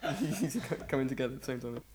coming together at the same time.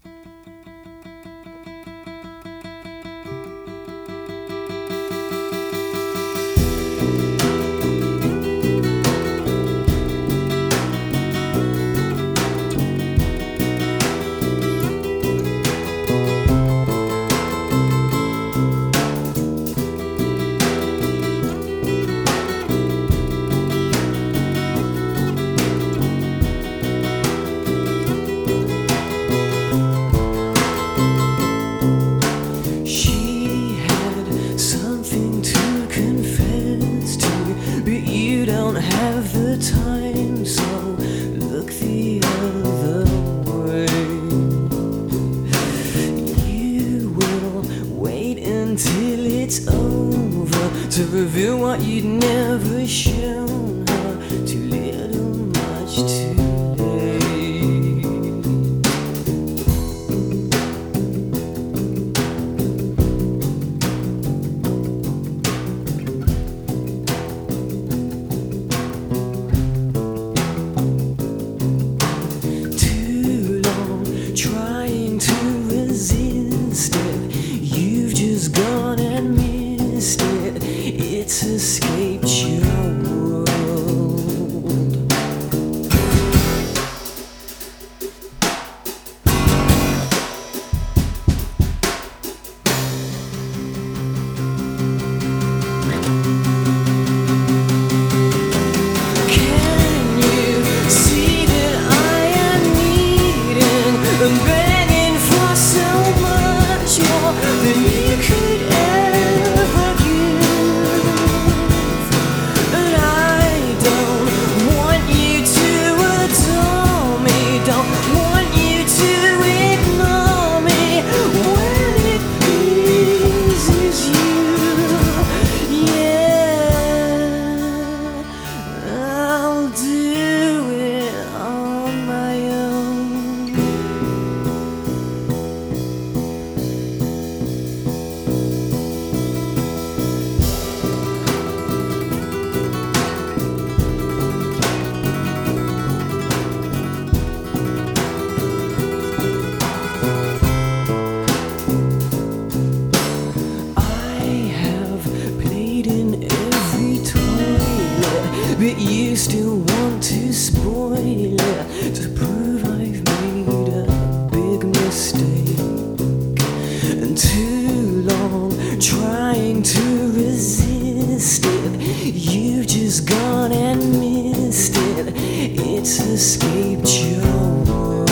She had something to confess to, but you don't have the time, so look the other way. You will wait until it's over to reveal what you'd never shown her. Too little, much too late. Too long trying to resist it. You've just gone and missed it. It's escaped your world. Can you see that I am needing and begging for so much more than you could ever give? And I don't want you to adore me, don't want you to ignore me when it pleases you. Yeah, I'll do it on my own. I have played in every toilet, but you still want to spoil it to prove I've made a big mistake. And too long trying to resist it. You've just gone and missed it. It's escaped your world.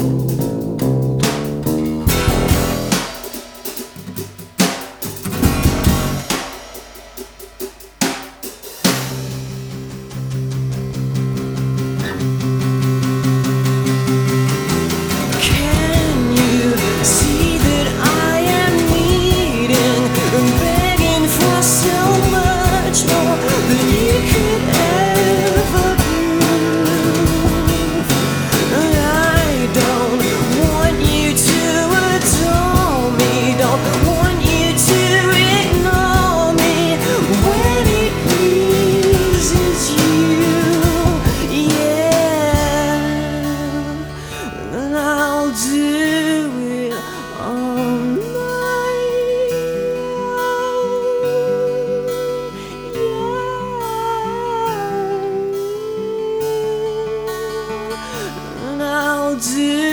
Can you see that I am needing and begging for so much more than you could ever give? And I don't want you to adore me, don't want you to ignore me when it pleases you. Yeah, and I'll do it on my own. Yeah, and I'll do